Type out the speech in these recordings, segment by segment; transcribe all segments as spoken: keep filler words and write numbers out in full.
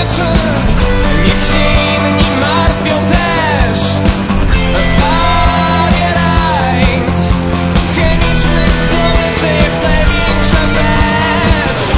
dotyczy. Niech się inni martwią też. Panie Rajd, z chemicznych słończy jest największa rzecz.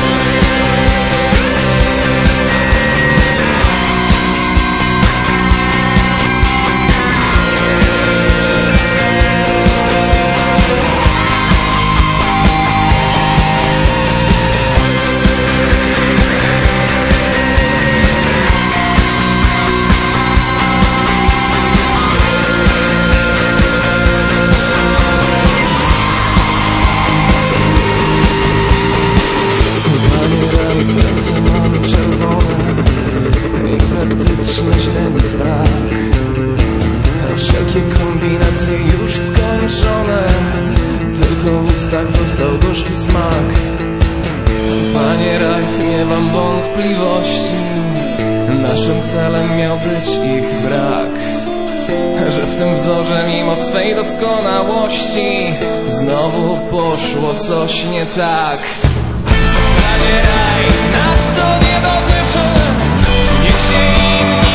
Ręce mam czerwone i praktycznie źrenic brak. Wszelkie kombinacje już skończone, tylko w ustach został gorzki smak. Panie Rajd, nie mam wątpliwości, naszym celem miał być ich brak. Że w tym wzorze mimo swej doskonałości znowu poszło coś nie tak. Panie Rajd, nas to nie dotyczy. Niech się inni